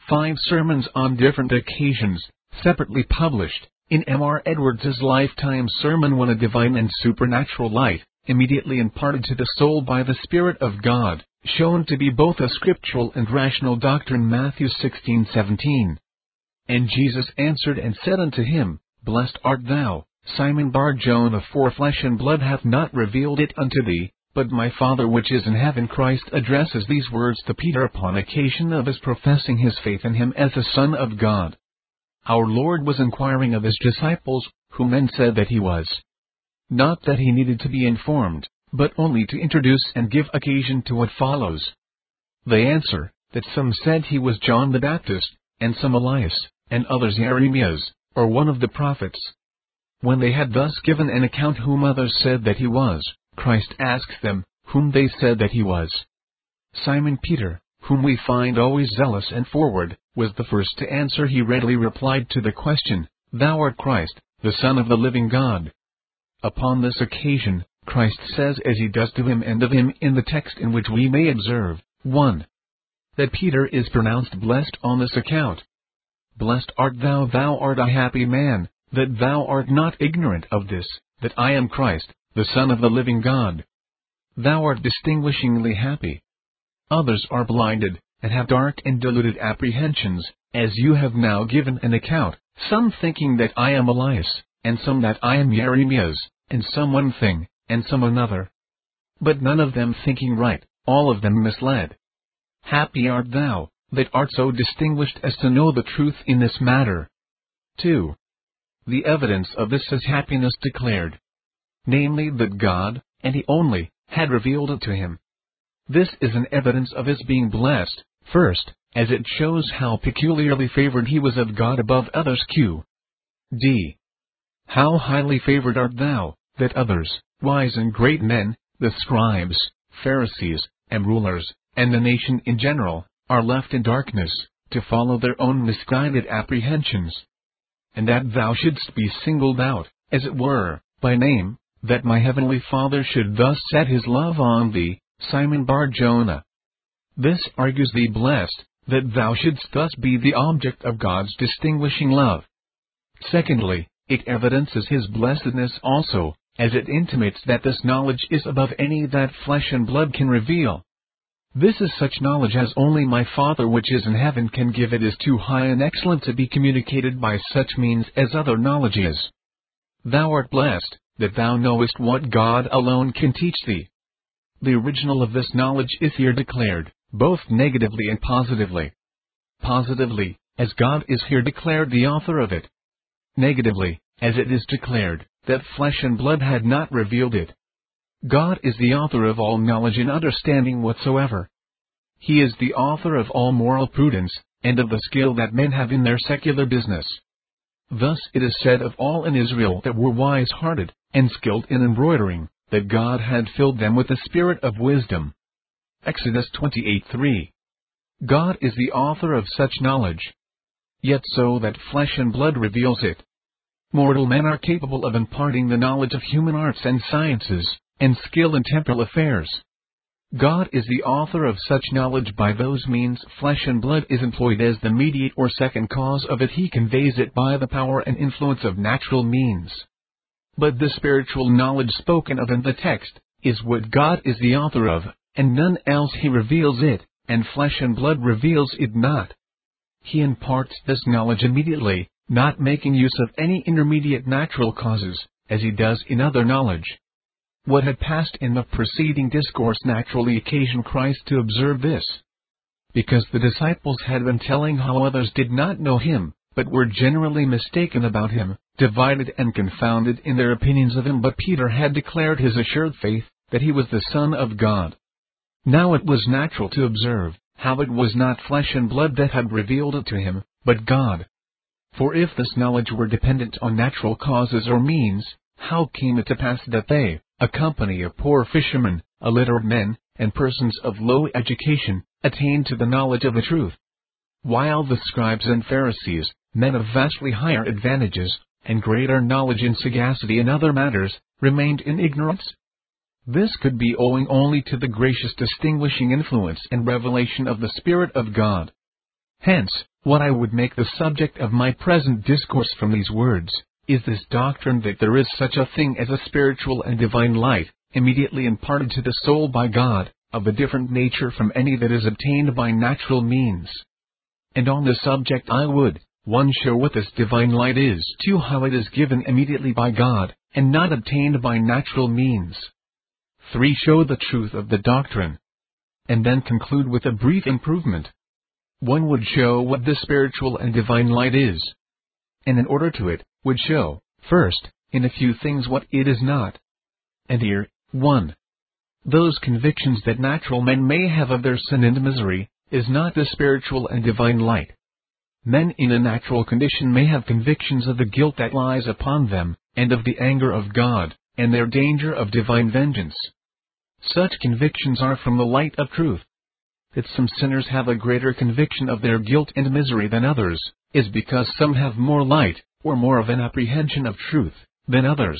5 sermons on different occasions, separately published, in M. R. Edwards's lifetime sermon when a divine and supernatural light, immediately imparted to the soul by the Spirit of God, shown to be both a scriptural and rational doctrine. Matthew 16:17. And Jesus answered and said unto him, Blessed art thou, Simon Bar-Jonah, for flesh and blood hath not revealed it unto thee, but my Father which is in heaven. Christ addresses these words to Peter upon occasion of his professing his faith in him as the Son of God. Our Lord was inquiring of his disciples, who men said that he was. Not that he needed to be informed, but only to introduce and give occasion to what follows. They answer, that some said he was John the Baptist, and some Elias, and others Jeremias, or one of the prophets. When they had thus given an account whom others said that he was, Christ asks them, whom they said that he was. Simon Peter, whom we find always zealous and forward, was the first to answer. He readily replied to the question, Thou art Christ, the Son of the living God. Upon this occasion, Christ says as he does to him and of him in the text, in which we may observe, 1. That Peter is pronounced blessed on this account. Blessed art thou, thou art a happy man, that thou art not ignorant of this, that I am Christ, the Son of the living God. Thou art distinguishingly happy. Others are blinded, and have dark and deluded apprehensions, as you have now given an account, some thinking that I am Elias, and some that I am Jeremias, and some one thing, and some another. But none of them thinking right, all of them misled. Happy art thou, that art so distinguished as to know the truth in this matter. 2. The evidence of this is happiness declared. Namely that God, and He only, had revealed it to him. This is an evidence of his being blessed, first, as it shows how peculiarly favored he was of God above others. D. How highly favored art thou, that others, wise and great men, the scribes, Pharisees, and rulers, and the nation in general, are left in darkness, to follow their own misguided apprehensions. And that thou shouldst be singled out, as it were, by name, that my heavenly Father should thus set his love on thee, Simon Bar-Jonah. This argues thee blessed, that thou shouldst thus be the object of God's distinguishing love. Secondly, it evidences his blessedness also, as it intimates that this knowledge is above any that flesh and blood can reveal. This is such knowledge as only my Father which is in heaven can give. It is too high and excellent to be communicated by such means as other knowledge is. Thou art blessed, that thou knowest what God alone can teach thee. The original of this knowledge is here declared, both negatively and positively. Positively, as God is here declared the author of it. Negatively, as it is declared, that flesh and blood had not revealed it. God is the author of all knowledge and understanding whatsoever. He is the author of all moral prudence, and of the skill that men have in their secular business. Thus it is said of all in Israel that were wise-hearted, and skilled in embroidering, that God had filled them with the spirit of wisdom. Exodus 28:3. God is the author of such knowledge. Yet so that flesh and blood reveals it. Mortal men are capable of imparting the knowledge of human arts and sciences, and skill in temporal affairs. God is the author of such knowledge. By those means flesh and blood is employed as the mediate or second cause of it. He conveys it by the power and influence of natural means. But the spiritual knowledge spoken of in the text is what God is the author of, and none else. He reveals it, and flesh and blood reveals it not. He imparts this knowledge immediately, not making use of any intermediate natural causes, as he does in other knowledge. What had passed in the preceding discourse naturally occasioned Christ to observe this. Because the disciples had been telling how others did not know him, but were generally mistaken about him, divided and confounded in their opinions of him. But Peter had declared his assured faith, that he was the Son of God. Now it was natural to observe, how it was not flesh and blood that had revealed it to him, but God. For if this knowledge were dependent on natural causes or means, how came it to pass that they, a company of poor fishermen, illiterate men, and persons of low education, attained to the knowledge of the truth, while the scribes and Pharisees, men of vastly higher advantages, and greater knowledge and sagacity in other matters, remained in ignorance? This could be owing only to the gracious distinguishing influence and revelation of the Spirit of God. Hence, What I would make the subject of my present discourse from these words, is this doctrine that there is such a thing as a spiritual and divine light, immediately imparted to the soul by God, of a different nature from any that is obtained by natural means. And on this subject I would, 1. Show what this divine light is, 2. How it is given immediately by God, and not obtained by natural means. 3. Show the truth of the doctrine. And then conclude with a brief improvement. 1. Would show what this spiritual and divine light is. And in order to it, would show, first, in a few things what it is not. And here, 1. Those convictions that natural men may have of their sin and misery, is not the spiritual and divine light. Men in a natural condition may have convictions of the guilt that lies upon them, and of the anger of God, and their danger of divine vengeance. Such convictions are from the light of truth. That some sinners have a greater conviction of their guilt and misery than others, is because some have more light, or more of an apprehension of truth, than others.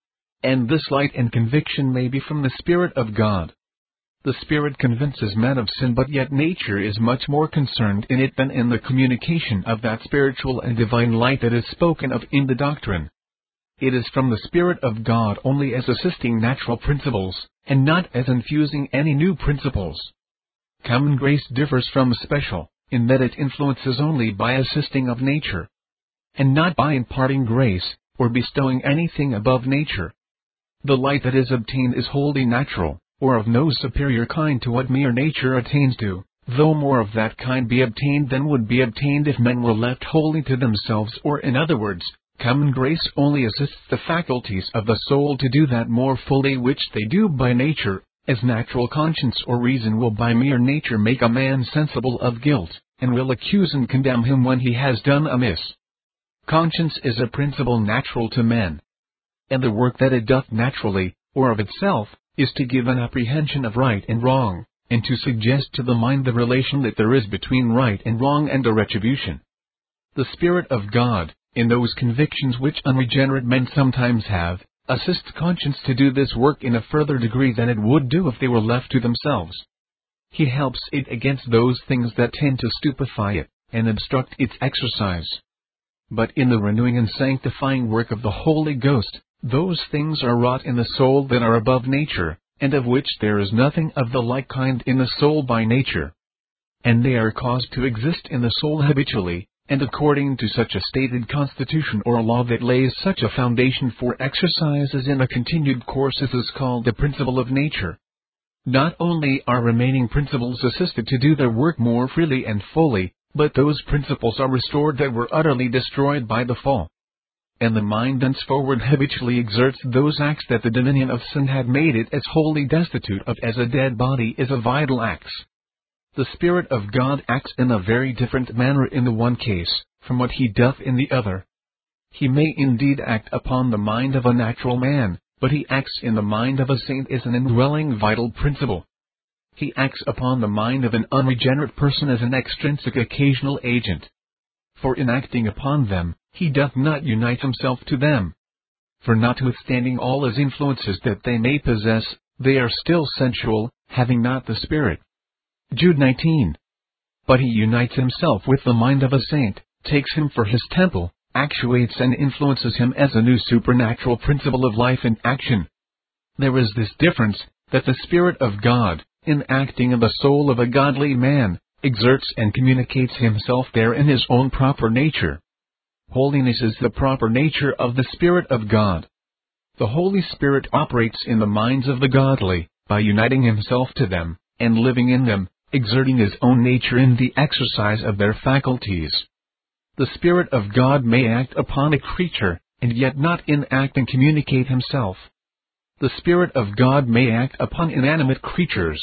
And this light and conviction may be from the Spirit of God. The Spirit convinces men of sin, but yet nature is much more concerned in it than in the communication of that spiritual and divine light that is spoken of in the doctrine. It is from the Spirit of God only as assisting natural principles, and not as infusing any new principles. Common grace differs from special, in that it influences only by assisting of nature, and not by imparting grace, or bestowing anything above nature. The light that is obtained is wholly natural, or of no superior kind to what mere nature attains to, though more of that kind be obtained than would be obtained if men were left wholly to themselves, or in other words, common grace only assists the faculties of the soul to do that more fully which they do by nature, as natural conscience or reason will by mere nature make a man sensible of guilt, and will accuse and condemn him when he has done amiss. Conscience is a principle natural to men, and the work that it doth naturally, or of itself, is to give an apprehension of right and wrong, and to suggest to the mind the relation that there is between right and wrong and a retribution. The Spirit of God, in those convictions which unregenerate men sometimes have, assists conscience to do this work in a further degree than it would do if they were left to themselves. He helps it against those things that tend to stupefy it, and obstruct its exercise. But in the renewing and sanctifying work of the Holy Ghost, those things are wrought in the soul that are above nature, and of which there is nothing of the like kind in the soul by nature. And they are caused to exist in the soul habitually, and according to such a stated constitution or law that lays such a foundation for exercise as in a continued course as is called the principle of nature. Not only are remaining principles assisted to do their work more freely and fully, but those principles are restored that were utterly destroyed by the fall. And the mind thenceforward habitually exerts those acts that the dominion of sin had made it as wholly destitute of, as a dead body is of idle acts. The Spirit of God acts in a very different manner in the one case, from what he doth in the other. He may indeed act upon the mind of a natural man, but he acts in the mind of a saint as an indwelling vital principle. He acts upon the mind of an unregenerate person as an extrinsic occasional agent. For in acting upon them, he doth not unite himself to them. For notwithstanding all his influences that they may possess, they are still sensual, having not the Spirit. Jude 19. But he unites himself with the mind of a saint, takes him for his temple, actuates and influences him as a new supernatural principle of life and action. There is this difference, that the Spirit of God, in acting in the soul of a godly man, exerts and communicates himself there in his own proper nature. Holiness is the proper nature of the Spirit of God. The Holy Spirit operates in the minds of the godly, by uniting himself to them, and living in them, exerting his own nature in the exercise of their faculties. The Spirit of God may act upon a creature, and yet not in act and communicate himself. The Spirit of God may act upon inanimate creatures,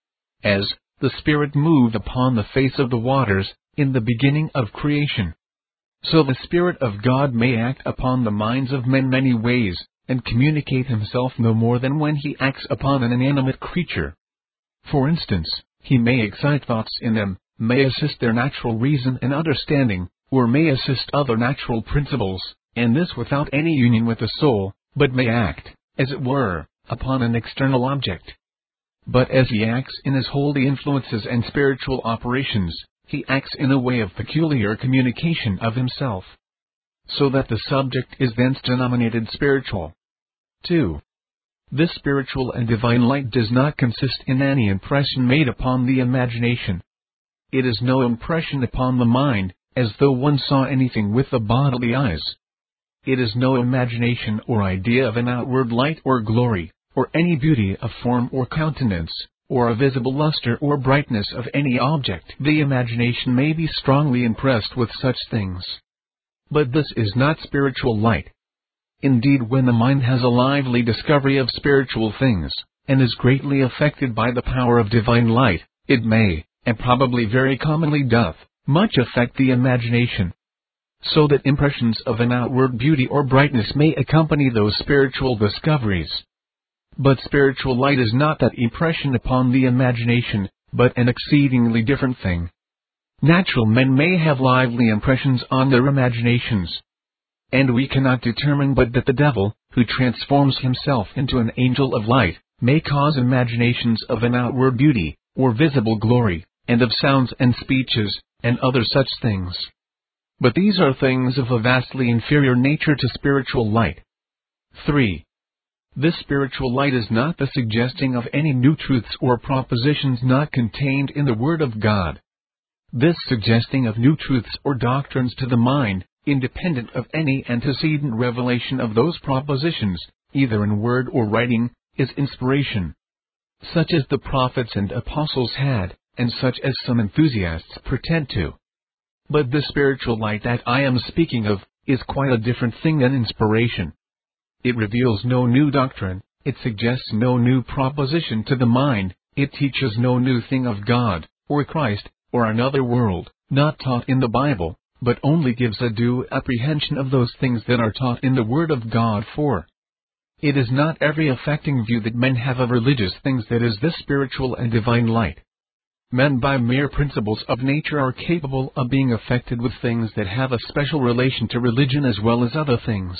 as the Spirit moved upon the face of the waters, in the beginning of creation. So the Spirit of God may act upon the minds of men many ways, and communicate himself no more than when he acts upon an inanimate creature. For instance, he may excite thoughts in them, may assist their natural reason and understanding, or may assist other natural principles, and this without any union with the soul, but may act, as it were, upon an external object. But as he acts in his holy influences and spiritual operations, he acts in a way of peculiar communication of himself, so that the subject is thence denominated spiritual. 2. This spiritual and divine light does not consist in any impression made upon the imagination. It is no impression upon the mind, as though one saw anything with the bodily eyes. It is no imagination or idea of an outward light or glory, or any beauty of form or countenance, or a visible luster or brightness of any object. The imagination may be strongly impressed with such things, but this is not spiritual light. Indeed, when the mind has a lively discovery of spiritual things, and is greatly affected by the power of divine light, it may, and probably very commonly doth, much affect the imagination, so that impressions of an outward beauty or brightness may accompany those spiritual discoveries. But spiritual light is not that impression upon the imagination, but an exceedingly different thing. Natural men may have lively impressions on their imaginations, and we cannot determine but that the devil, who transforms himself into an angel of light, may cause imaginations of an outward beauty, or visible glory, and of sounds and speeches, and other such things. But these are things of a vastly inferior nature to spiritual light. 3. This spiritual light is not the suggesting of any new truths or propositions not contained in the Word of God. This suggesting of new truths or doctrines to the mind, independent of any antecedent revelation of those propositions, either in word or writing, is inspiration, such as the prophets and apostles had, and such as some enthusiasts pretend to. But the spiritual light that I am speaking of is quite a different thing than inspiration. It reveals no new doctrine, it suggests no new proposition to the mind, it teaches no new thing of God, or Christ, or another world, not taught in the Bible, but only gives a due apprehension of those things that are taught in the Word of God. For it is not every affecting view that men have of religious things that is this spiritual and divine light. Men by mere principles of nature are capable of being affected with things that have a special relation to religion as well as other things.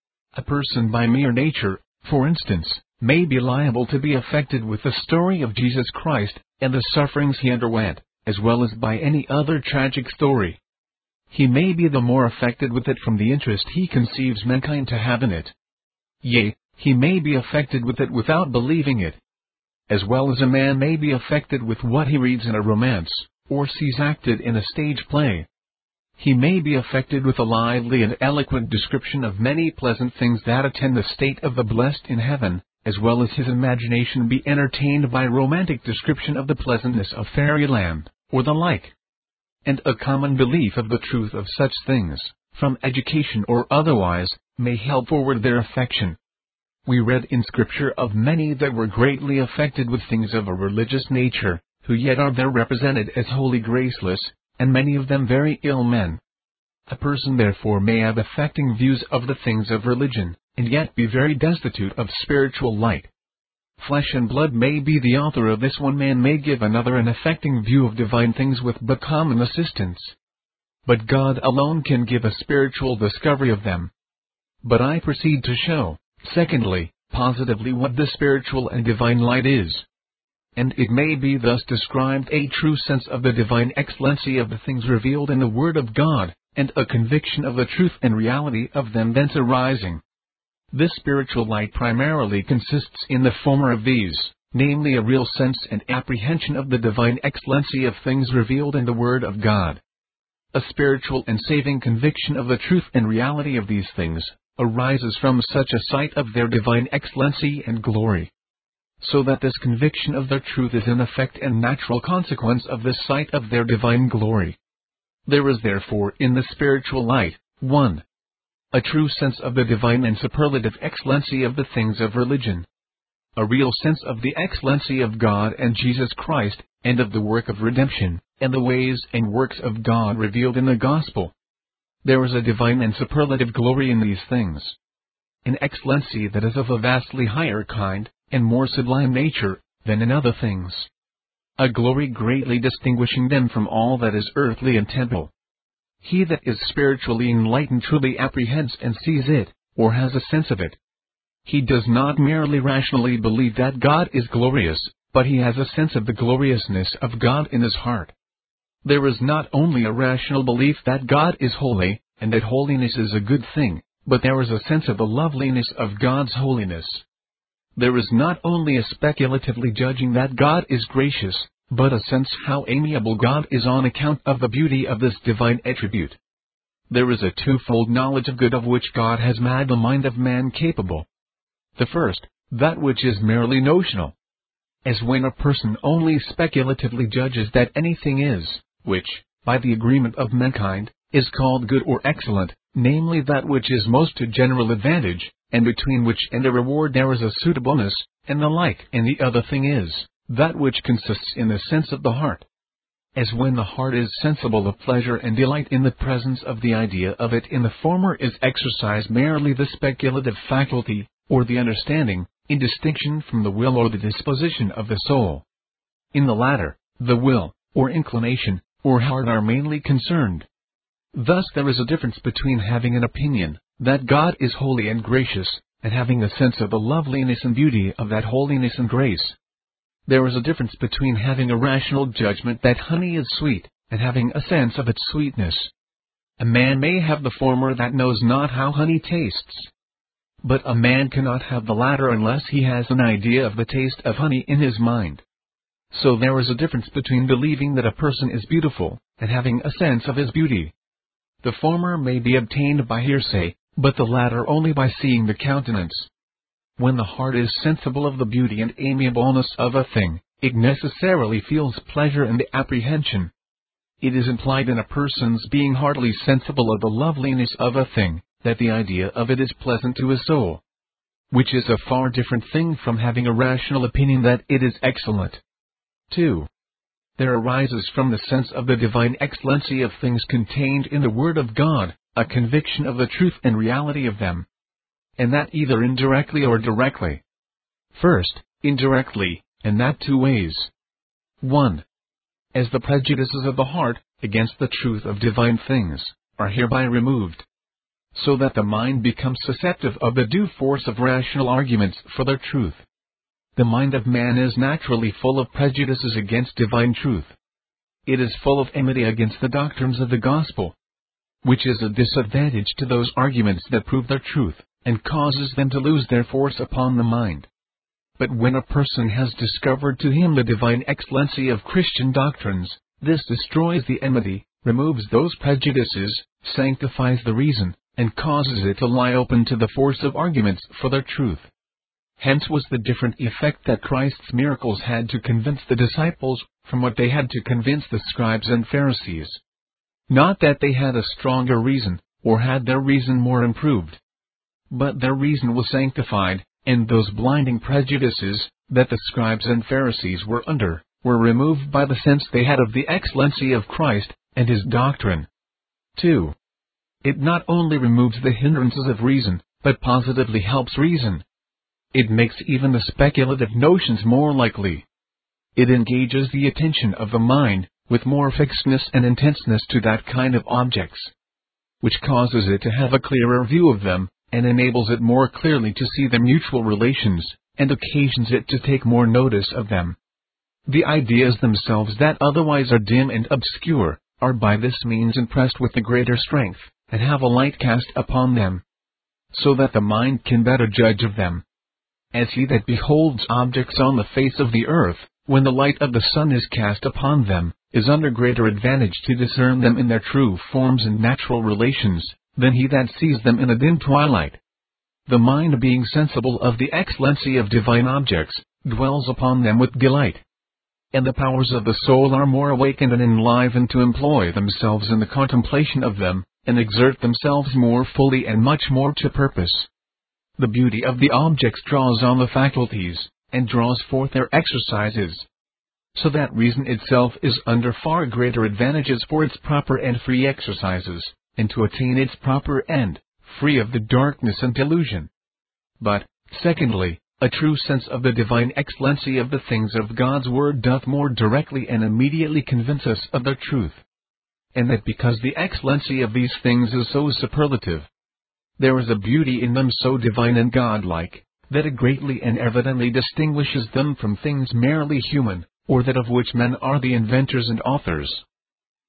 A person by mere nature, for instance, may be liable to be affected with the story of Jesus Christ, and the sufferings he underwent, as well as by any other tragic story. He may be the more affected with it from the interest he conceives mankind to have in it. Yea, he may be affected with it without believing it, as well as a man may be affected with what he reads in a romance, or sees acted in a stage play. He may be affected with a lively and eloquent description of many pleasant things that attend the state of the blessed in heaven, as well as his imagination be entertained by romantic description of the pleasantness of fairyland, or the like. And a common belief of the truth of such things, from education or otherwise, may help forward their affection. We read in Scripture of many that were greatly affected with things of a religious nature, who yet are there represented as wholly graceless, and many of them very ill men. A person therefore may have affecting views of the things of religion, and yet be very destitute of spiritual light. Flesh and blood may be the author of this. One man may give another an affecting view of divine things with but common assistance. But God alone can give a spiritual discovery of them. But I proceed to show, secondly, positively what the spiritual and divine light is. And it may be thus described: a true sense of the divine excellency of the things revealed in the Word of God, and a conviction of the truth and reality of them thence arising. This spiritual light primarily consists in the former of these, namely a real sense and apprehension of the divine excellency of things revealed in the Word of God. A spiritual and saving conviction of the truth and reality of these things arises from such a sight of their divine excellency and glory, so that this conviction of their truth is an effect and natural consequence of this sight of their divine glory. There is therefore in the spiritual light, 1. A true sense of the divine and superlative excellency of the things of religion. A real sense of the excellency of God and Jesus Christ, and of the work of redemption, and the ways and works of God revealed in the gospel. There is a divine and superlative glory in these things, an excellency that is of a vastly higher kind, and more sublime nature, than in other things. A glory greatly distinguishing them from all that is earthly and temporal. He that is spiritually enlightened truly apprehends and sees it, or has a sense of it. He does not merely rationally believe that God is glorious, but he has a sense of the gloriousness of God in his heart. There is not only a rational belief that God is holy, and that holiness is a good thing, but there is a sense of the loveliness of God's holiness. There is not only a speculatively judging that God is gracious, but a sense how amiable God is on account of the beauty of this divine attribute. There is a twofold knowledge of good of which God has made the mind of man capable. The first, that which is merely notional. As when a person only speculatively judges that anything is, which, by the agreement of mankind, is called good or excellent, namely that which is most to general advantage, and between which and a reward there is a suitableness, and the like. And the other thing is, that which consists in the sense of the heart. As when the heart is sensible of pleasure and delight in the presence of the idea of it, in the former is exercised merely the speculative faculty, or the understanding, in distinction from the will or the disposition of the soul. In the latter, the will, or inclination, or heart are mainly concerned. Thus there is a difference between having an opinion, that God is holy and gracious, and having a sense of the loveliness and beauty of that holiness and grace. There is a difference between having a rational judgment that honey is sweet, and having a sense of its sweetness. A man may have the former that knows not how honey tastes. But a man cannot have the latter unless he has an idea of the taste of honey in his mind. So there is a difference between believing that a person is beautiful, and having a sense of his beauty. The former may be obtained by hearsay, but the latter only by seeing the countenance. When the heart is sensible of the beauty and amiableness of a thing, it necessarily feels pleasure in the apprehension. It is implied in a person's being heartily sensible of the loveliness of a thing, that the idea of it is pleasant to his soul. Which is a far different thing from having a rational opinion that it is excellent. 2. There arises from the sense of the divine excellency of things contained in the Word of God, a conviction of the truth and reality of them. And that either indirectly or directly. First, indirectly, and that two ways. 1. As the prejudices of the heart, against the truth of divine things, are hereby removed, so that the mind becomes susceptive of the due force of rational arguments for their truth. The mind of man is naturally full of prejudices against divine truth. It is full of enmity against the doctrines of the gospel, which is a disadvantage to those arguments that prove their truth, and causes them to lose their force upon the mind. But when a person has discovered to him the divine excellency of Christian doctrines, this destroys the enmity, removes those prejudices, sanctifies the reason, and causes it to lie open to the force of arguments for their truth. Hence was the different effect that Christ's miracles had to convince the disciples, from what they had to convince the scribes and Pharisees. Not that they had a stronger reason, or had their reason more improved. But their reason was sanctified, and those blinding prejudices, that the scribes and Pharisees were under, were removed by the sense they had of the excellency of Christ, and His doctrine. 2. It not only removes the hindrances of reason, but positively helps reason. It makes even the speculative notions more likely. It engages the attention of the mind, with more fixedness and intenseness to that kind of objects, which causes it to have a clearer view of them, and enables it more clearly to see their mutual relations, and occasions it to take more notice of them. The ideas themselves that otherwise are dim and obscure, are by this means impressed with the greater strength, and have a light cast upon them, so that the mind can better judge of them. As he that beholds objects on the face of the earth, when the light of the sun is cast upon them, is under greater advantage to discern them in their true forms and natural relations, than he that sees them in a dim twilight. The mind, being sensible of the excellency of divine objects, dwells upon them with delight. And the powers of the soul are more awakened and enlivened to employ themselves in the contemplation of them, and exert themselves more fully and much more to purpose. The beauty of the objects draws on the faculties, and draws forth their exercises, so that reason itself is under far greater advantages for its proper and free exercises, and to attain its proper end, free of the darkness and delusion. But, secondly, a true sense of the divine excellency of the things of God's Word doth more directly and immediately convince us of their truth, and that because the excellency of these things is so superlative, there is a beauty in them so divine and godlike, that it greatly and evidently distinguishes them from things merely human, or that of which men are the inventors and authors.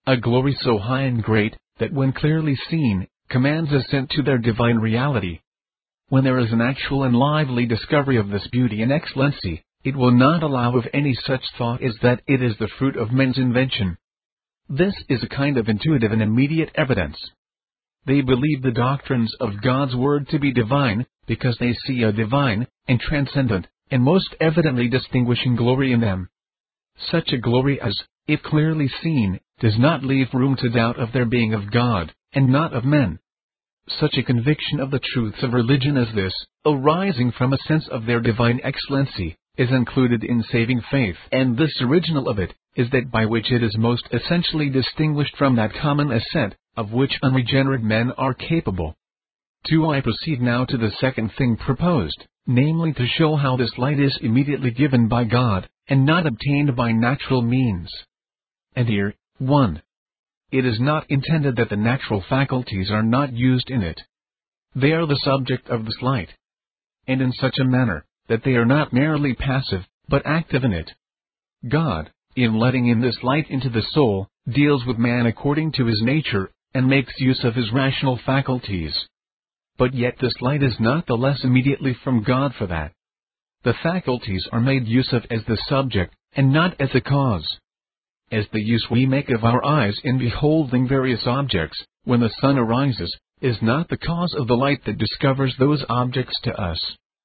a glory so high and great, that when clearly seen, commands assent to their divine reality. When there is an actual and lively discovery of this beauty and excellency, it will not allow of any such thought as that it is the fruit of men's invention. This is a kind of intuitive and immediate evidence. They believe the doctrines of God's Word to be divine, because they see a divine, and transcendent, and most evidently distinguishing glory in them. Such a glory as, if clearly seen, does not leave room to doubt of their being of God, and not of men. Such a conviction of the truths of religion as this, arising from a sense of their divine excellency, is included in saving faith, and this original of it, is that by which it is most essentially distinguished from that common assent, of which unregenerate men are capable. 2. I proceed now to the second thing proposed, namely to show how this light is immediately given by God, and not obtained by natural means. And here, 1. It is not intended that the natural faculties are not used in it. They are the subject of this light, and in such a manner, that they are not merely passive, but active in it. God, in letting in this light into the soul, deals with man according to his nature, and makes use of his rational faculties. But yet this light is not the less immediately from God for that. The faculties are made use of as the subject, and not as a cause. As the use we make of our eyes in beholding various objects, when the sun arises, is not the cause of the light that discovers those objects to us.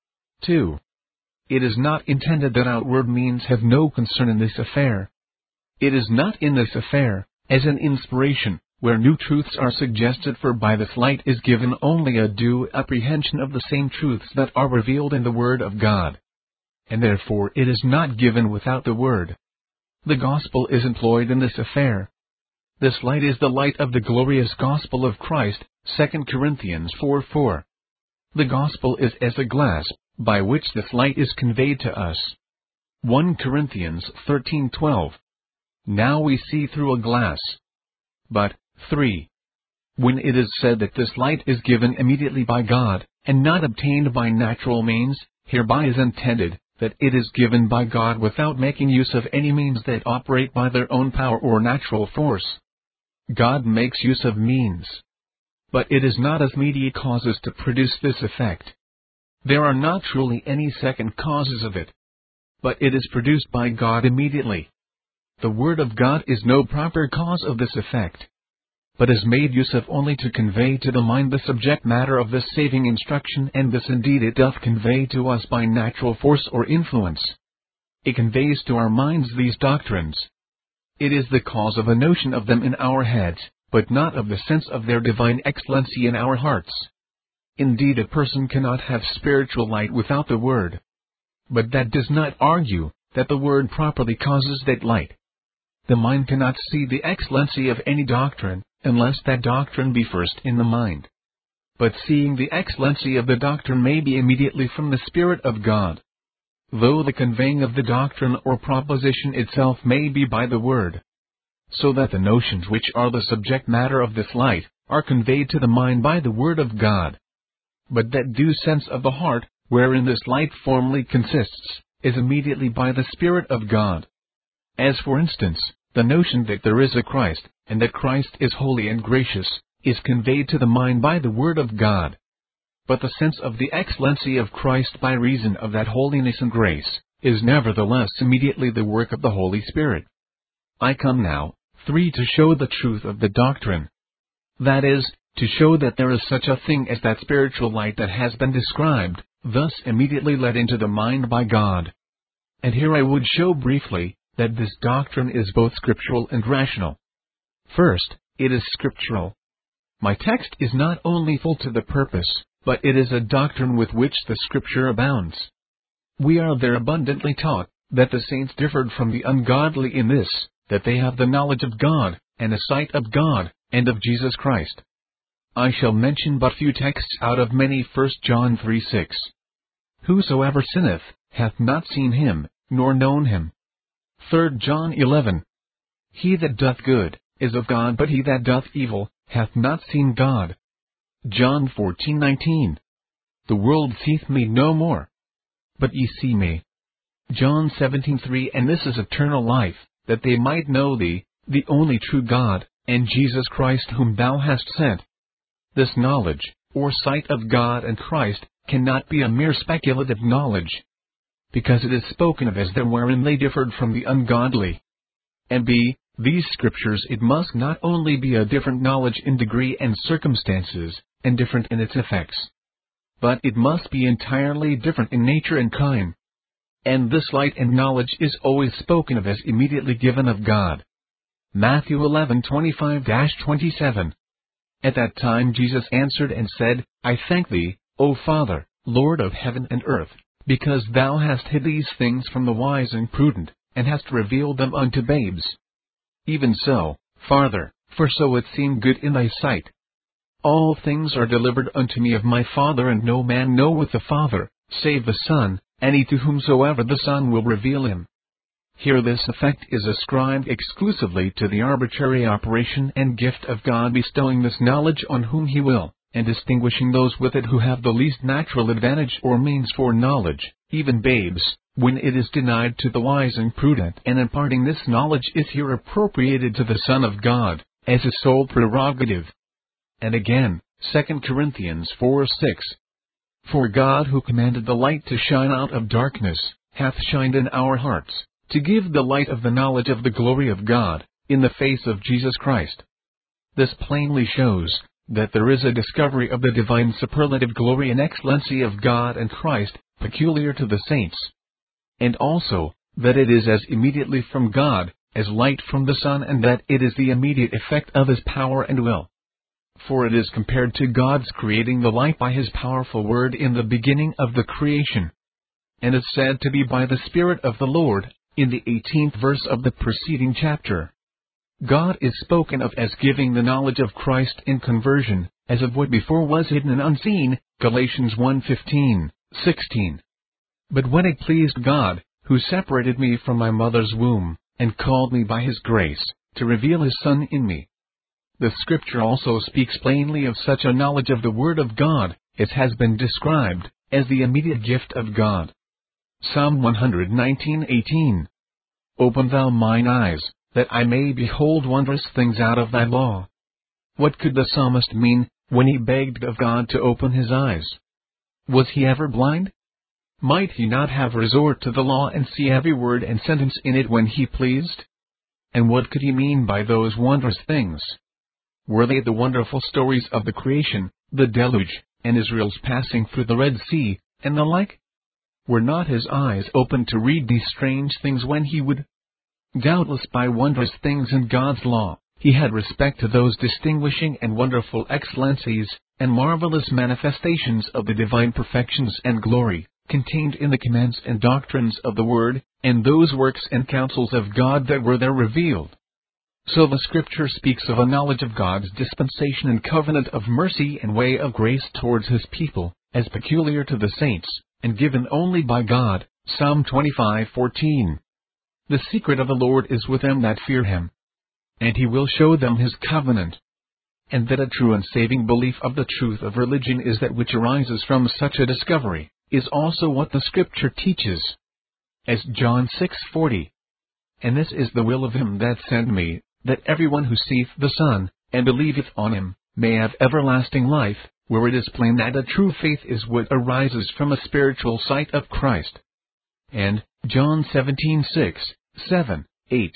2. It is not intended that outward means have no concern in this affair. It is not in this affair, as an inspiration, where new truths are suggested, for by this light is given only a due apprehension of the same truths that are revealed in the Word of God. And therefore it is not given without the Word. The gospel is employed in this affair. This light is the light of the glorious gospel of Christ, 2 Corinthians 4:4. The gospel is as a glass, by which this light is conveyed to us. 1 Corinthians 13:12. Now we see through a glass. But, 3. When it is said that this light is given immediately by God, and not obtained by natural means, hereby is intended that it is given by God without making use of any means that operate by their own power or natural force. God makes use of means, but it is not as mediate causes to produce this effect. There are not truly any second causes of it, but it is produced by God immediately. The Word of God is no proper cause of this effect, but is made use of only to convey to the mind the subject matter of this saving instruction, and this indeed it doth convey to us by natural force or influence. It conveys to our minds these doctrines. It is the cause of a notion of them in our heads, but not of the sense of their divine excellency in our hearts. Indeed, a person cannot have spiritual light without the Word. But that does not argue that the Word properly causes that light. The mind cannot see the excellency of any doctrine, unless that doctrine be first in the mind. But seeing the excellency of the doctrine may be immediately from the Spirit of God, though the conveying of the doctrine or proposition itself may be by the Word. So that the notions which are the subject matter of this light, are conveyed to the mind by the Word of God. But that due sense of the heart, wherein this light formally consists, is immediately by the Spirit of God. As for instance, the notion that there is a Christ, and that Christ is holy and gracious, is conveyed to the mind by the Word of God. But the sense of the excellency of Christ by reason of that holiness and grace, is nevertheless immediately the work of the Holy Spirit. I come now, 3, to show the truth of the doctrine. That is, to show that there is such a thing as that spiritual light that has been described, thus immediately let into the mind by God. And here I would show briefly, that this doctrine is both scriptural and rational. First, it is scriptural. My text is not only full to the purpose, but it is a doctrine with which the Scripture abounds. We are there abundantly taught, that the saints differed from the ungodly in this, that they have the knowledge of God, and a sight of God, and of Jesus Christ. I shall mention but few texts out of many. 1 John 3:6. Whosoever sinneth, hath not seen him, nor known him. 3 John 11. He that doth good, is of God, but he that doth evil, hath not seen God. John 14:19. The world seeth me no more, but ye see me. John 17:3. And this is eternal life, that they might know thee, the only true God, and Jesus Christ whom thou hast sent. This knowledge, or sight of God and Christ, cannot be a mere speculative knowledge, because it is spoken of as that wherein they differed from the ungodly. And b. These scriptures, it must not only be a different knowledge in degree and circumstances, and different in its effects, but it must be entirely different in nature and kind. And this light and knowledge is always spoken of as immediately given of God. Matthew 11:25-27. At that time Jesus answered and said, I thank thee, O Father, Lord of heaven and earth, because thou hast hid these things from the wise and prudent, and hast revealed them unto babes. Even so, Father, for so it seemed good in thy sight. All things are delivered unto me of my Father, and no man knoweth the Father, save the Son, and he to whomsoever the Son will reveal him. Here this effect is ascribed exclusively to the arbitrary operation and gift of God bestowing this knowledge on whom he will, and distinguishing those with it who have the least natural advantage or means for knowledge, even babes, when it is denied to the wise and prudent, and imparting this knowledge is here appropriated to the Son of God, as his sole prerogative. And again, 2 Corinthians 4:6. For God who commanded the light to shine out of darkness, hath shined in our hearts, to give the light of the knowledge of the glory of God, in the face of Jesus Christ. This plainly shows that there is a discovery of the divine superlative glory and excellency of God and Christ, peculiar to the saints. And also, that it is as immediately from God, as light from the sun, and that it is the immediate effect of his power and will. For it is compared to God's creating the light by his powerful word in the beginning of the creation, and is said to be by the Spirit of the Lord, in the 18th verse of the preceding chapter. God is spoken of as giving the knowledge of Christ in conversion, as of what before was hidden and unseen, Galatians 1:15-16. But when it pleased God, who separated me from my mother's womb, and called me by his grace, to reveal his Son in me. The Scripture also speaks plainly of such a knowledge of the Word of God, as has been described, as the immediate gift of God. Psalm 119:18. Open thou mine eyes, that I may behold wondrous things out of thy law. What could the psalmist mean, when he begged of God to open his eyes? Was he ever blind? Might he not have resort to the law and see every word and sentence in it when he pleased? And what could he mean by those wondrous things? Were they the wonderful stories of the creation, the deluge, and Israel's passing through the Red Sea, and the like? Were not his eyes open to read these strange things when he would? Doubtless by wondrous things in God's law, he had respect to those distinguishing and wonderful excellencies, and marvelous manifestations of the divine perfections and glory, contained in the commands and doctrines of the Word, and those works and counsels of God that were there revealed. So the Scripture speaks of a knowledge of God's dispensation and covenant of mercy and way of grace towards his people, as peculiar to the saints, and given only by God, Psalm 25:14. The secret of the Lord is with them that fear him, and he will show them his covenant. And that a true and saving belief of the truth of religion is that which arises from such a discovery, is also what the Scripture teaches. As John 6:40. And this is the will of him that sent me, that everyone who seeth the Son, and believeth on him, may have everlasting life, where it is plain that a true faith is what arises from a spiritual sight of Christ. And John 17:6, 7, 8.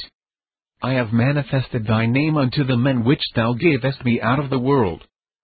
I have manifested thy name unto the men which thou gavest me out of the world.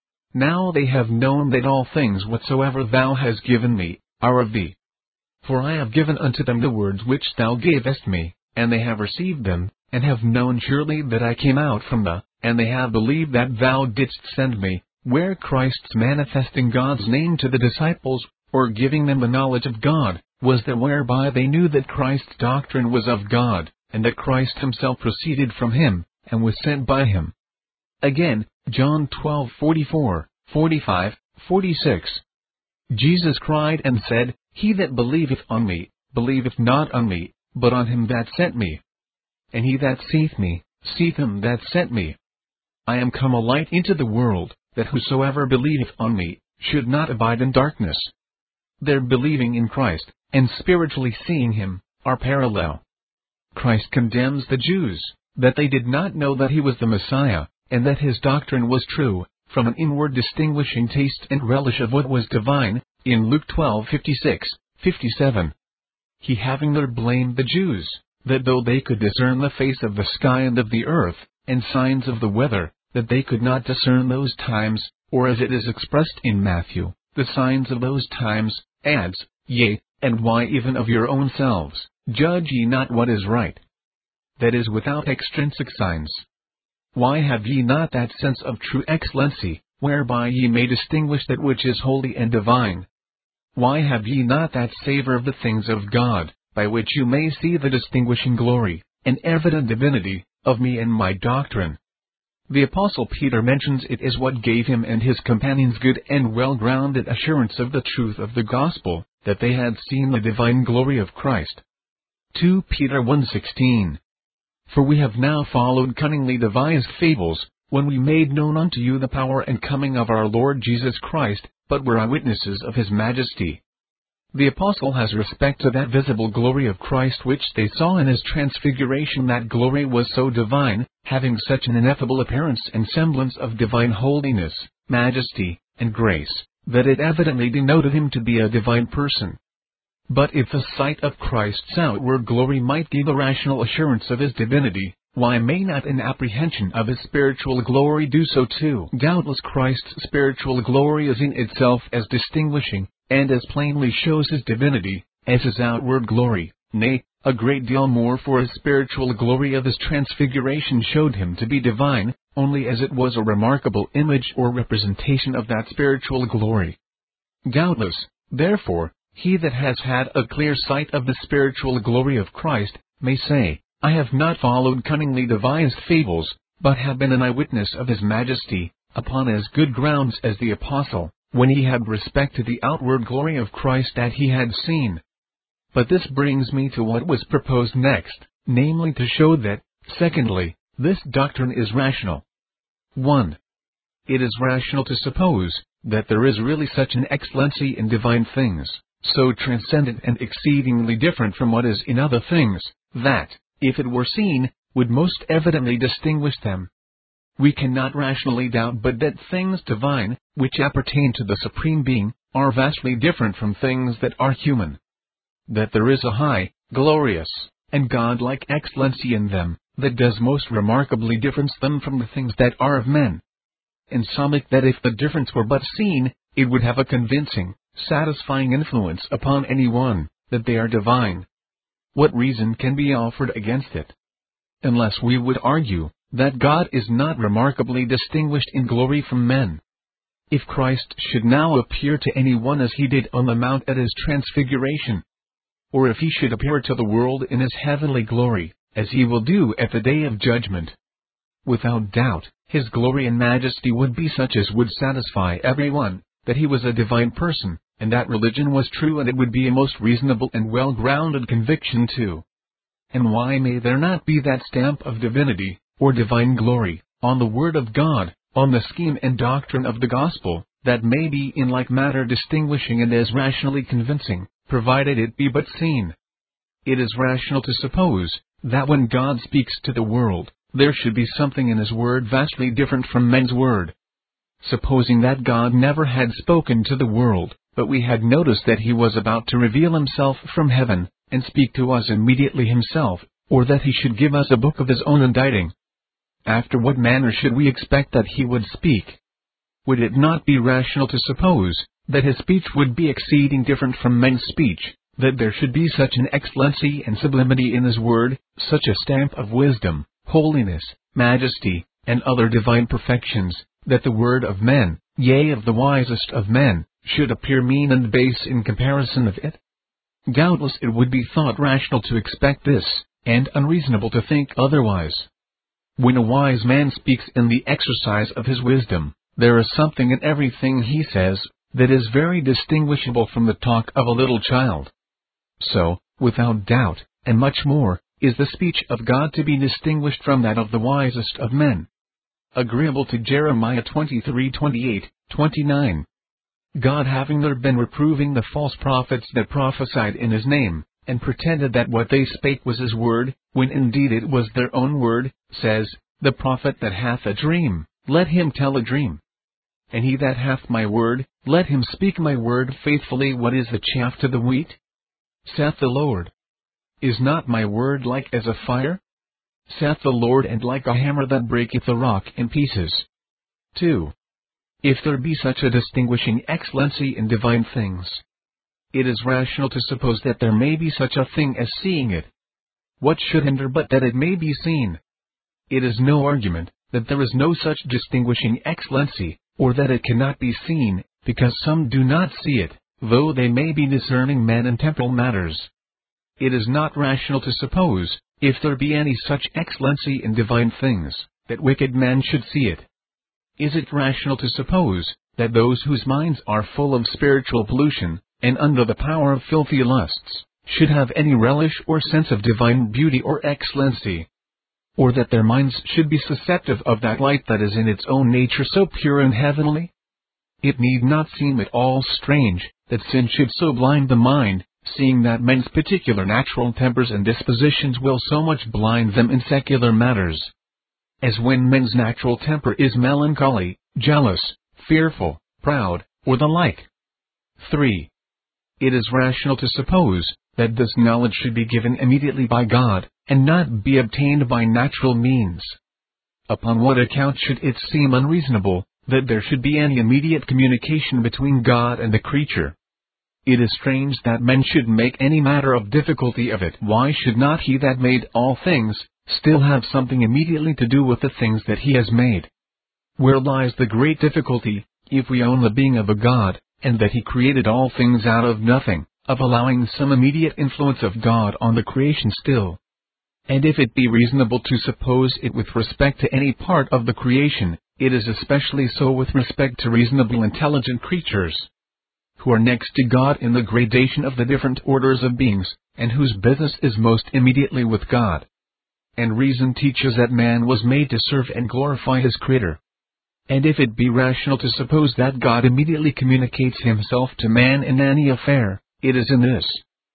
Now they have known that all things whatsoever thou hast given me, are of thee. For I have given unto them the words which thou gavest me, and they have received them, and have known surely that I came out from thee, and they have believed that thou didst send me, where Christ's manifesting God's name to the disciples, or giving them the knowledge of God, was that whereby they knew that Christ's doctrine was of God, and that Christ himself proceeded from him, and was sent by him. Again, John 12:44, 45, 46. Jesus cried and said, He that believeth on me, believeth not on me, but on him that sent me. And he that seeth me, seeth him that sent me. I am come a light into the world, that whosoever believeth on me, should not abide in darkness. Their believing in Christ, and spiritually seeing him, are parallel. Christ condemns the Jews, that they did not know that he was the Messiah, and that his doctrine was true, from an inward distinguishing taste and relish of what was divine, in Luke 12:56-57. He having there blamed the Jews, that though they could discern the face of the sky and of the earth, and signs of the weather, that they could not discern those times, or as it is expressed in Matthew, the signs of those times, adds, Yea, and why even of your own selves, judge ye not what is right? That is without extrinsic signs. Why have ye not that sense of true excellency, whereby ye may distinguish that which is holy and divine? Why have ye not that savour of the things of God, by which you may see the distinguishing glory, and evident divinity, of me and my doctrine? The Apostle Peter mentions it as what gave him and his companions good and well-grounded assurance of the truth of the gospel, that they had seen the divine glory of Christ. 2 Peter 1:16. For we have now followed cunningly devised fables, when we made known unto you the power and coming of our Lord Jesus Christ, but were eyewitnesses of his majesty. The Apostle has respect to that visible glory of Christ which they saw in his transfiguration. That glory was so divine, having such an ineffable appearance and semblance of divine holiness, majesty, and grace, that it evidently denoted him to be a divine person. But if the sight of Christ's outward glory might give a rational assurance of his divinity, why may not an apprehension of his spiritual glory do so too? Doubtless Christ's spiritual glory is in itself as distinguishing, and as plainly shows his divinity, as his outward glory, nay, a great deal more, for his spiritual glory of his transfiguration showed him to be divine, only as it was a remarkable image or representation of that spiritual glory. Doubtless, therefore, he that has had a clear sight of the spiritual glory of Christ, may say, I have not followed cunningly devised fables, but have been an eyewitness of his majesty, upon as good grounds as the Apostle, when he had respect to the outward glory of Christ that he had seen. But this brings me to what was proposed next, namely to show that, secondly, this doctrine is rational. 1. It is rational to suppose that there is really such an excellency in divine things, so transcendent and exceedingly different from what is in other things, that, if it were seen, would most evidently distinguish them. We cannot rationally doubt but that things divine, which appertain to the Supreme Being, are vastly different from things that are human. That there is a high, glorious, and godlike excellency in them, that does most remarkably difference them from the things that are of men. Insomuch that if the difference were but seen, it would have a convincing, satisfying influence upon any one, that they are divine. What reason can be offered against it? Unless we would argue that God is not remarkably distinguished in glory from men. If Christ should now appear to any one as he did on the mount at his transfiguration, or if he should appear to the world in his heavenly glory, as he will do at the day of judgment, without doubt, his glory and majesty would be such as would satisfy everyone, that he was a divine person, and that religion was true, and it would be a most reasonable and well-grounded conviction too. And why may there not be that stamp of divinity, or divine glory, on the Word of God, on the scheme and doctrine of the gospel, that may be in like manner distinguishing and as rationally convincing, provided it be but seen? It is rational to suppose that when God speaks to the world, there should be something in his word vastly different from men's word. Supposing that God never had spoken to the world, but we had noticed that he was about to reveal himself from heaven, and speak to us immediately himself, or that he should give us a book of his own inditing, after what manner should we expect that he would speak? Would it not be rational to suppose that his speech would be exceeding different from men's speech, that there should be such an excellency and sublimity in his word, such a stamp of wisdom, holiness, majesty, and other divine perfections, that the word of men, yea, of the wisest of men, should appear mean and base in comparison of it? Doubtless it would be thought rational to expect this, and unreasonable to think otherwise. When a wise man speaks in the exercise of his wisdom, there is something in everything he says that is very distinguishable from the talk of a little child. So, without doubt, and much more, is the speech of God to be distinguished from that of the wisest of men. Agreeable to Jeremiah 23:28, 29. God having there been reproving the false prophets that prophesied in his name, and pretended that what they spake was his word, when indeed it was their own word, says, The prophet that hath a dream, let him tell a dream. And he that hath my word, let him speak my word faithfully. What is the chaff to the wheat? Saith the Lord. Is not my word like as a fire? Saith the Lord, and like a hammer that breaketh a rock in pieces. 2. If there be such a distinguishing excellency in divine things, it is rational to suppose that there may be such a thing as seeing it. What should hinder but that it may be seen? It is no argument that there is no such distinguishing excellency, or that it cannot be seen, because some do not see it, though they may be discerning men in temporal matters. It is not rational to suppose, if there be any such excellency in divine things, that wicked men should see it. Is it rational to suppose that those whose minds are full of spiritual pollution, and under the power of filthy lusts, should have any relish or sense of divine beauty or excellency? Or that their minds should be susceptive of that light that is in its own nature so pure and heavenly? It need not seem at all strange that sin should so blind the mind, seeing that men's particular natural tempers and dispositions will so much blind them in secular matters. As when men's natural temper is melancholy, jealous, fearful, proud, or the like. 3. It is rational to suppose that this knowledge should be given immediately by God, and not be obtained by natural means. Upon what account should it seem unreasonable that there should be any immediate communication between God and the creature? It is strange that men should make any matter of difficulty of it. Why should not he that made all things still have something immediately to do with the things that he has made? Where lies the great difficulty, if we own the being of a God, and that he created all things out of nothing, of allowing some immediate influence of God on the creation still? And if it be reasonable to suppose it with respect to any part of the creation, it is especially so with respect to reasonable intelligent creatures, who are next to God in the gradation of the different orders of beings, and whose business is most immediately with God. And reason teaches that man was made to serve and glorify his Creator. And if it be rational to suppose that God immediately communicates himself to man in any affair, it is in this.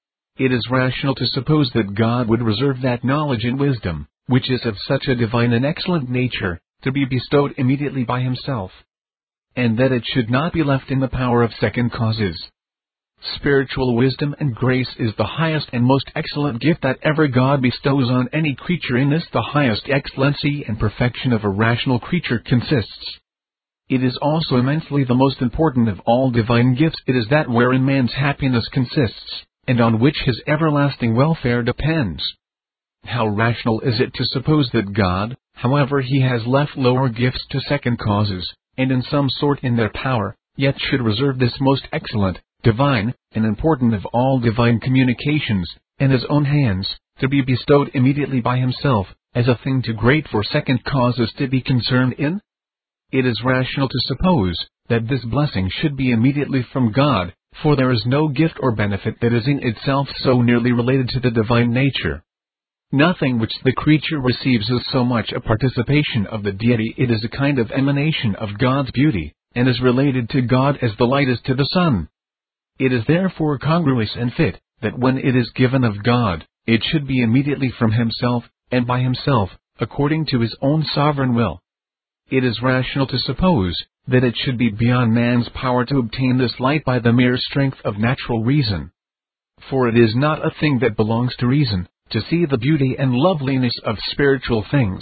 It is rational to suppose that God would reserve that knowledge and wisdom, which is of such a divine and excellent nature, to be bestowed immediately by himself, and that it should not be left in the power of second causes. Spiritual wisdom and grace is the highest and most excellent gift that ever God bestows on any creature. In this the highest excellency and perfection of a rational creature consists. It is also immensely the most important of all divine gifts. It is that wherein man's happiness consists, and on which his everlasting welfare depends. How rational is it to suppose that God, however he has left lower gifts to second causes, and in some sort in their power, yet should reserve this most excellent, divine, and important of all divine communications, in his own hands, to be bestowed immediately by himself, as a thing too great for second causes to be concerned in? It is rational to suppose that this blessing should be immediately from God, for there is no gift or benefit that is in itself so nearly related to the divine nature. Nothing which the creature receives is so much a participation of the deity. It is a kind of emanation of God's beauty, and is related to God as the light is to the sun. It is therefore congruous and fit, that when it is given of God, it should be immediately from himself, and by himself, according to his own sovereign will. It is rational to suppose that it should be beyond man's power to obtain this light by the mere strength of natural reason. For it is not a thing that belongs to reason, to see the beauty and loveliness of spiritual things.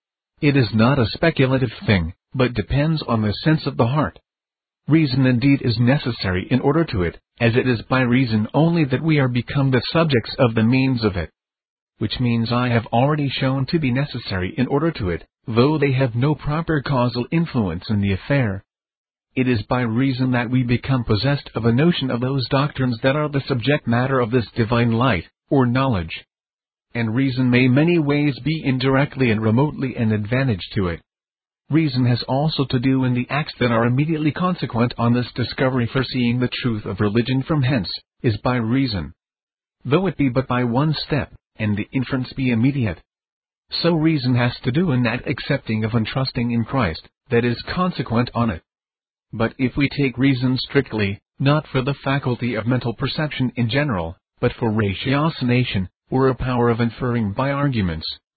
It is not a speculative thing, but depends on the sense of the heart. Reason indeed is necessary in order to it, as it is by reason only that we are become the subjects of the means of it. Which means I have already shown to be necessary in order to it, though they have no proper causal influence in the affair. It is by reason that we become possessed of a notion of those doctrines that are the subject matter of this divine light, or knowledge. And reason may many ways be indirectly and remotely an advantage to it. Reason has also to do in the acts that are immediately consequent on this discovery, for seeing the truth of religion from hence is by reason, though it be but by one step, and the inference be immediate. So reason has to do in that accepting of and trusting in Christ, that is consequent on it. But if we take reason strictly, not for the faculty of mental perception in general, but for ratiocination, or a power of inferring by arguments,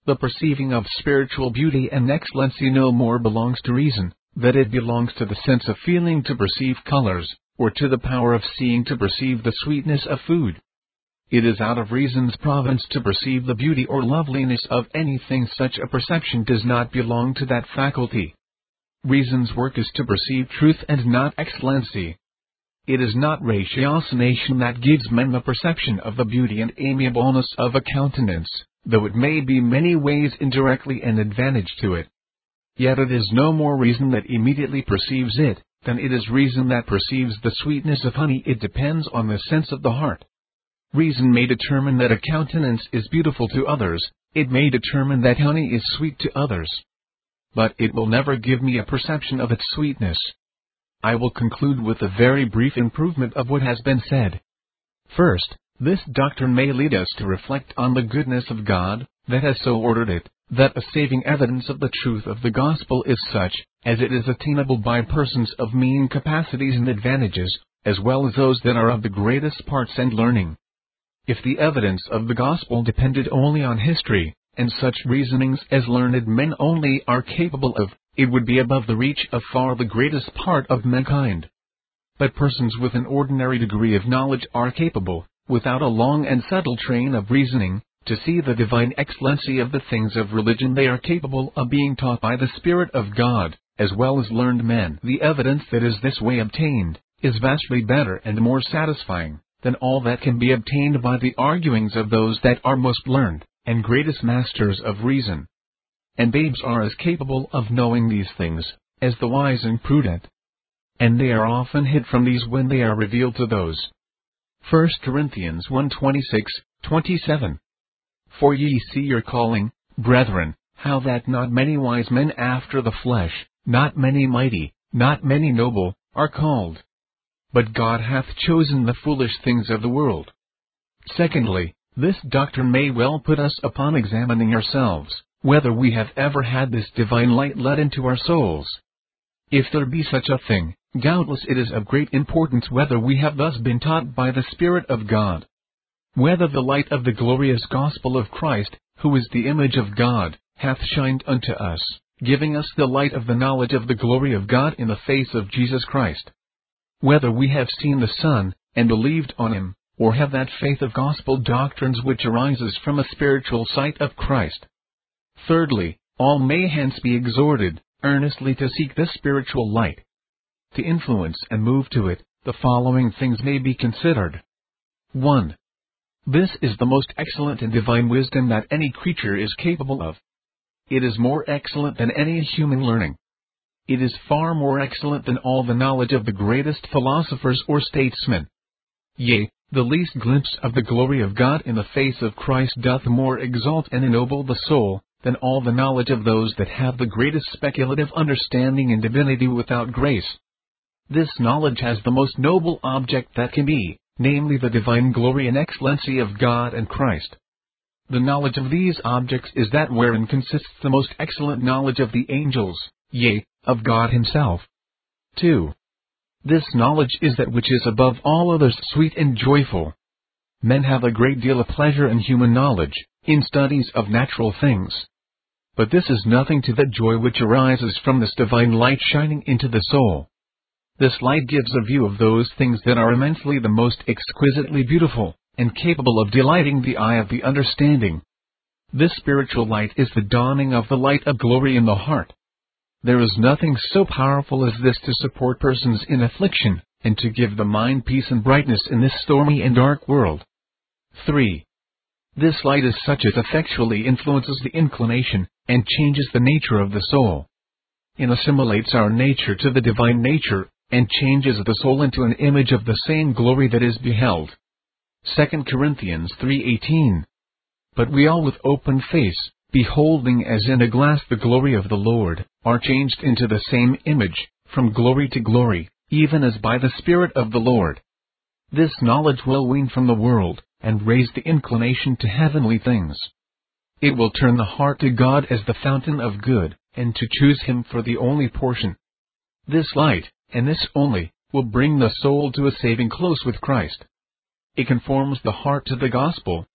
The perceiving of spiritual beauty and excellency no more belongs to reason, that it belongs to the sense of feeling to perceive colors, or to the power of seeing to perceive the sweetness of food. It is out of reason's province to perceive the beauty or loveliness of anything. Such a perception does not belong to that faculty. Reason's work is to perceive truth and not excellency. It is not ratiocination that gives men the perception of the beauty and amiableness of a countenance, though it may be many ways indirectly an advantage to it. Yet it is no more reason that immediately perceives it, than it is reason that perceives the sweetness of honey. It depends on the sense of the heart. Reason may determine that a countenance is beautiful to others, it may determine that honey is sweet to others. But it will never give me a perception of its sweetness. I will conclude with a very brief improvement of what has been said. First, this doctrine may lead us to reflect on the goodness of God, that has so ordered it, that a saving evidence of the truth of the gospel is such, as it is attainable by persons of mean capacities and advantages, as well as those that are of the greatest parts and learning. If the evidence of the gospel depended only on history, and such reasonings as learned men only are capable of, it would be above the reach of far the greatest part of mankind. But persons with an ordinary degree of knowledge are capable, without a long and subtle train of reasoning, to see the divine excellency of the things of religion. They are capable of being taught by the Spirit of God, as well as learned men. The evidence that is this way obtained, is vastly better and more satisfying, than all that can be obtained by the arguings of those that are most learned, and greatest masters of reason. And babes are as capable of knowing these things, as the wise and prudent. And they are often hid from these when they are revealed to those. 1 Corinthians 1:26-27. For ye see your calling, brethren, how that not many wise men after the flesh, not many mighty, not many noble, are called. But God hath chosen the foolish things of the world. Secondly, this doctrine may well put us upon examining ourselves, whether we have ever had this divine light let into our souls. If there be such a thing, doubtless it is of great importance whether we have thus been taught by the Spirit of God. Whether the light of the glorious gospel of Christ, who is the image of God, hath shined unto us, giving us the light of the knowledge of the glory of God in the face of Jesus Christ. Whether we have seen the Son, and believed on Him, or have that faith of gospel doctrines which arises from a spiritual sight of Christ. Thirdly, all may hence be exhorted, earnestly to seek this spiritual light. To influence and move to it, the following things may be considered. 1. This is the most excellent and divine wisdom that any creature is capable of. It is more excellent than any human learning. It is far more excellent than all the knowledge of the greatest philosophers or statesmen. Yea, the least glimpse of the glory of God in the face of Christ doth more exalt and ennoble the soul, than all the knowledge of those that have the greatest speculative understanding in divinity without grace. This knowledge has the most noble object that can be, namely the divine glory and excellency of God and Christ. The knowledge of these objects is that wherein consists the most excellent knowledge of the angels, yea, of God Himself. 2. This knowledge is that which is above all others sweet and joyful. Men have a great deal of pleasure in human knowledge, in studies of natural things. But this is nothing to the joy which arises from this divine light shining into the soul. This light gives a view of those things that are immensely the most exquisitely beautiful, and capable of delighting the eye of the understanding. This spiritual light is the dawning of the light of glory in the heart. There is nothing so powerful as this to support persons in affliction, and to give the mind peace and brightness in this stormy and dark world. 3. This light is such as effectually influences the inclination, and changes the nature of the soul. It assimilates our nature to the divine nature, and changes the soul into an image of the same glory that is beheld. 2 Corinthians 3:18. But we all with open face, beholding as in a glass the glory of the Lord, are changed into the same image, from glory to glory, even as by the Spirit of the Lord. This knowledge will wean from the world, and raise the inclination to heavenly things. It will turn the heart to God as the fountain of good, and to choose Him for the only portion. This light, and this only, will bring the soul to a saving close with Christ. It conforms the heart to the gospel,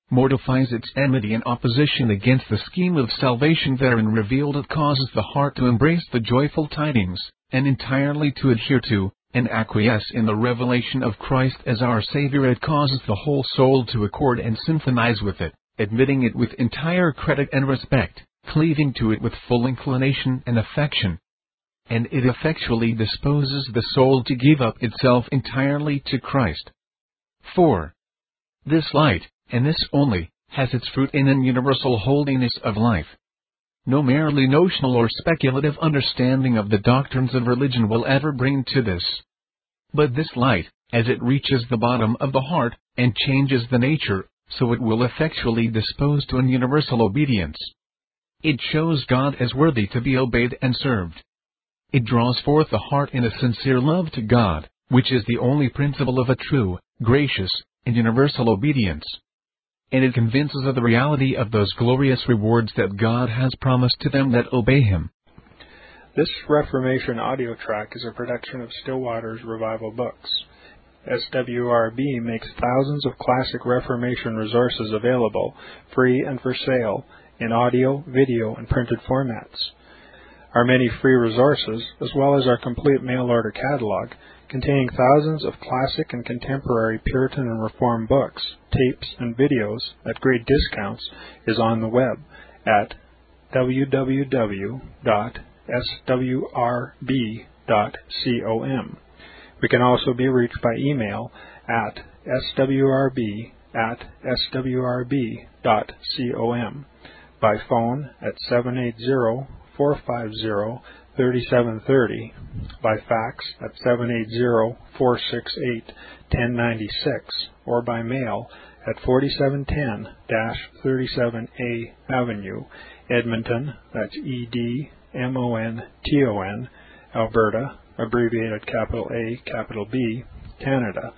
mortifies its enmity and opposition against the scheme of salvation therein revealed. It causes the heart to embrace the joyful tidings, and entirely to adhere to, and acquiesce in the revelation of Christ as our Savior. It causes the whole soul to accord and symphonize with it, admitting it with entire credit and respect, cleaving to it with full inclination and affection. And it effectually disposes the soul to give up itself entirely to Christ. 4. This light, and this only, has its fruit in an universal holiness of life. No merely notional or speculative understanding of the doctrines of religion will ever bring to this. But this light, as it reaches the bottom of the heart, and changes the nature, so it will effectually dispose to an universal obedience. It shows God as worthy to be obeyed and served. It draws forth the heart in a sincere love to God, which is the only principle of a true, gracious, and universal obedience. And it convinces of the reality of those glorious rewards that God has promised to them that obey Him. This Reformation audio track is a production of Stillwater's Revival Books. SWRB makes thousands of classic Reformation resources available, free and for sale, in audio, video, and printed formats. Our many free resources, as well as our complete mail-order catalog, containing thousands of classic and contemporary Puritan and Reformed books, tapes, and videos at great discounts, is on the web at www.swrb.com. We can also be reached by email at swrb@swrb.com, by phone at 780-450-3730, by fax at 780-468-1096, or by mail at 4710-37A Avenue, Edmonton, that's Edmonton, Alberta, abbreviated capital A, capital B, Canada,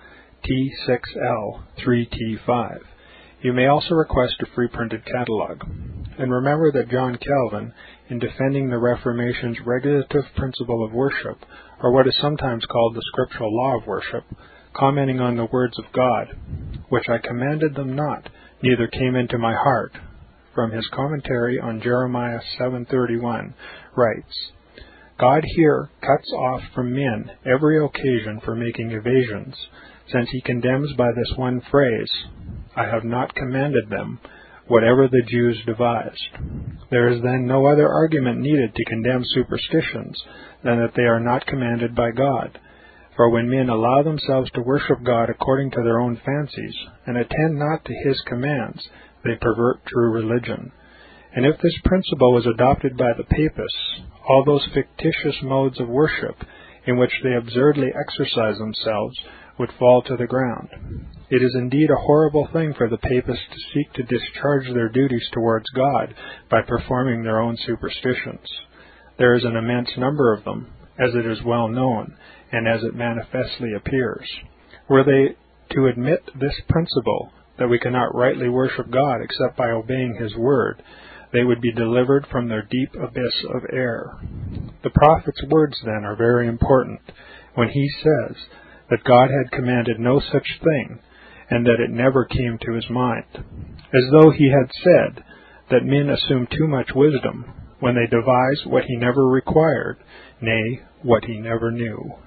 T6L3T5. You may also request a free printed catalog. And remember that John Calvin, in defending the Reformation's regulative principle of worship, or what is sometimes called the scriptural law of worship, commenting on the words of God, which I commanded them not, neither came into my heart, from his commentary on Jeremiah 7:31, writes, God here cuts off from men every occasion for making evasions, since he condemns by this one phrase, I have not commanded them, whatever the Jews devised. There is then no other argument needed to condemn superstitions than that they are not commanded by God. For when men allow themselves to worship God according to their own fancies, and attend not to His commands, they pervert true religion. And if this principle was adopted by the Papists, all those fictitious modes of worship in which they absurdly exercise themselves would fall to the ground. It is indeed a horrible thing for the Papists to seek to discharge their duties towards God by performing their own superstitions. There is an immense number of them, as it is well known, and as it manifestly appears. Were they to admit this principle, that we cannot rightly worship God except by obeying His word, they would be delivered from their deep abyss of error. The prophet's words, then, are very important, when he says that God had commanded no such thing, and that it never came to his mind, as though he had said that men assume too much wisdom when they devise what he never required, nay, what he never knew.